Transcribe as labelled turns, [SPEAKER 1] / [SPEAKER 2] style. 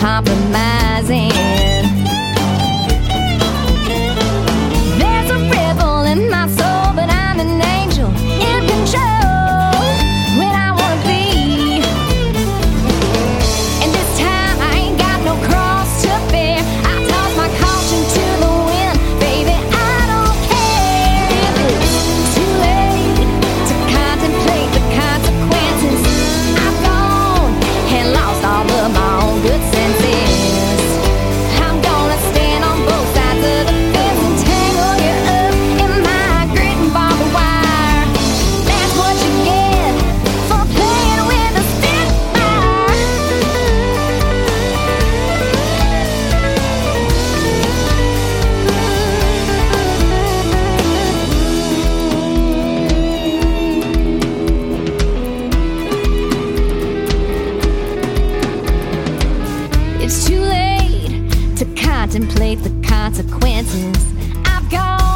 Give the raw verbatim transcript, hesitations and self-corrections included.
[SPEAKER 1] compromising. There's a rebel in my soul, but I'm an angel in control when I wanna be. And this time I ain't got no cross to bear. I toss my caution to the wind, baby. I don't care if it's too late to contemplate the consequences. I've gone and lost all of my own good senses. I'm gonna stand on both sides of the fence and tangle you up in my grit and barbed wire. That's what you get for playing with the spitfire. It's too late to contemplate the consequences. I've gone